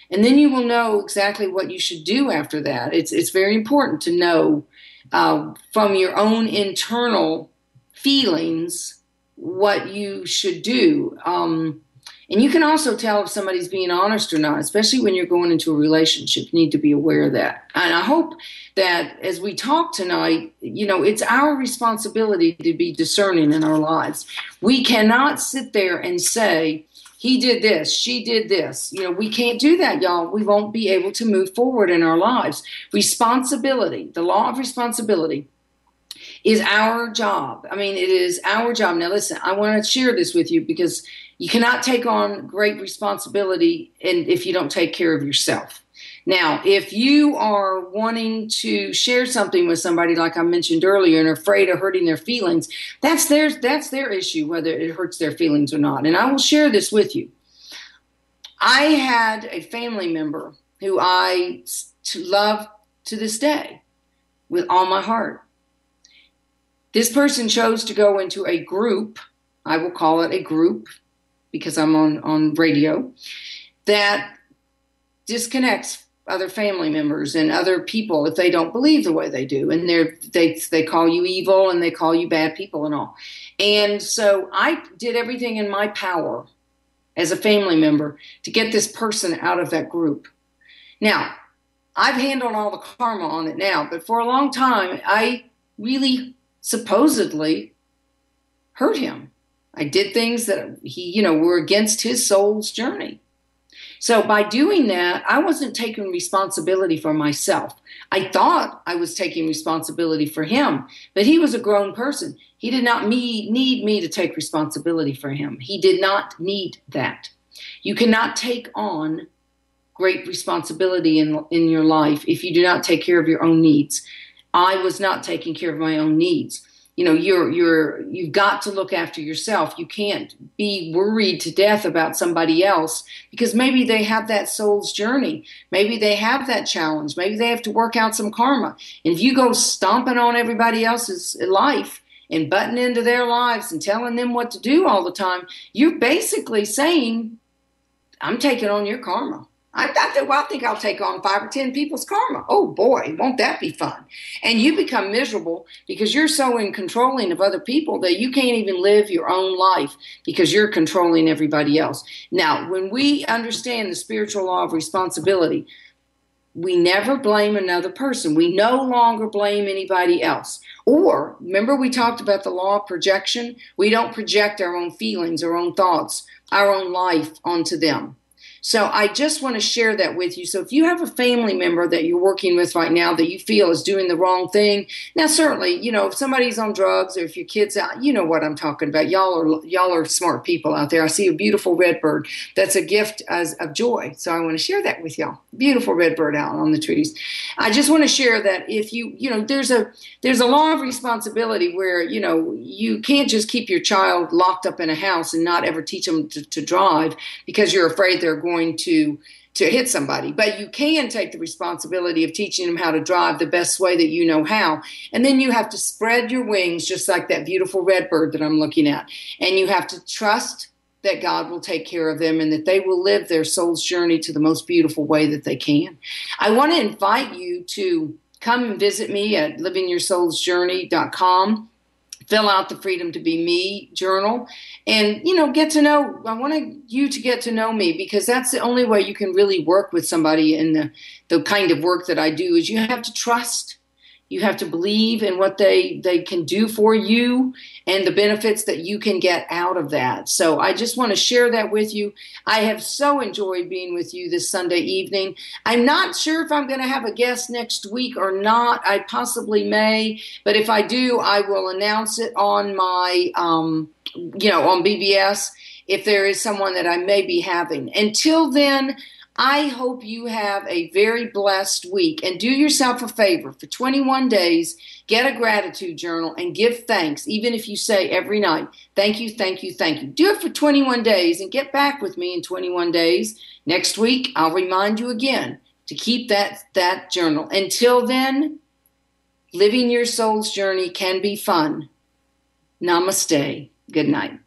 And then you will know exactly what you should do after that. It's, it's very important to know uh, from your own internal feelings what you should do. Um, and you can also tell if somebody's being honest or not, especially when you're going into a relationship. You need to be aware of that. And I hope that as we talk tonight, you know, it's our responsibility to be discerning in our lives. We cannot sit there and say, he did this, she did this. You know, we can't do that, y'all. We won't be able to move forward in our lives. Responsibility, the law of responsibility, is our job. I mean, it is our job. Now, listen, I want to share this with you because you cannot take on great responsibility and if you don't take care of yourself. Now, if you are wanting to share something with somebody, like I mentioned earlier, and are afraid of hurting their feelings, that's their, that's their issue, whether it hurts their feelings or not. And I will share this with you. I had a family member who I love to this day with all my heart. This person chose to go into a group, I will call it a group because I'm on, on radio, that disconnects other family members and other people if they don't believe the way they do. And they're, they they call you evil and they call you bad people and all. And so I did everything in my power as a family member to get this person out of that group. Now, I've handled all the karma on it now, but for a long time, I really supposedly hurt him. I did things that he, you know, were against his soul's journey. So by doing that, I wasn't taking responsibility for myself. I thought I was taking responsibility for him, but he was a grown person. He did not me, need me to take responsibility for him. He did not need that. You cannot take on great responsibility in, in your life if you do not take care of your own needs. I was not taking care of my own needs. You know, you're, you're, you've got to look after yourself. You can't be worried to death about somebody else because maybe they have that soul's journey. Maybe they have that challenge. Maybe they have to work out some karma. And if you go stomping on everybody else's life and butting into their lives and telling them what to do all the time, you're basically saying, I'm taking on your karma. I, I, well, I think I'll take on five or ten people's karma. Oh, boy, won't that be fun? And you become miserable because you're so in controlling of other people that you can't even live your own life because you're controlling everybody else. Now, when we understand the spiritual law of responsibility, we never blame another person. We no longer blame anybody else. Or, remember we talked about the law of projection? We don't project our own feelings, our own thoughts, our own life onto them. So I just want to share that with you. So if you have a family member that you're working with right now that you feel is doing the wrong thing, now certainly, you know, if somebody's on drugs or if your kid's out, you know what I'm talking about. Y'all are y'all are smart people out there. I see a beautiful red bird. That's a gift as of joy. So I want to share that with y'all. Beautiful red bird out on the trees. I just want to share that if you, you know, there's a there's a law of responsibility where, you know, you can't just keep your child locked up in a house and not ever teach them to, to drive because you're afraid they're going to to hit somebody. But you can take the responsibility of teaching them how to drive the best way that you know how. And then you have to spread your wings just like that beautiful red bird that I'm looking at. And you have to trust that God will take care of them and that they will live their soul's journey to the most beautiful way that they can. I want to invite you to come and visit me at living your soul's journey dot com. Fill out the Freedom to Be Me journal and, you know, get to know, I want you to get to know me because that's the only way you can really work with somebody in the, the kind of work that I do is you have to trust. You have to believe in what they, they can do for you and the benefits that you can get out of that. So I just want to share that with you. I have so enjoyed being with you this Sunday evening. I'm not sure if I'm going to have a guest next week or not. I possibly may, but if I do, I will announce it on my, um, you know, on B B S if there is someone that I may be having. Until then, I hope you have a very blessed week and do yourself a favor. For twenty-one days, get a gratitude journal and give thanks, even if you say every night, thank you, thank you, thank you. Do it for twenty-one days and get back with me in twenty-one days. Next week, I'll remind you again to keep that, that journal. Until then, living your soul's journey can be fun. Namaste. Good night.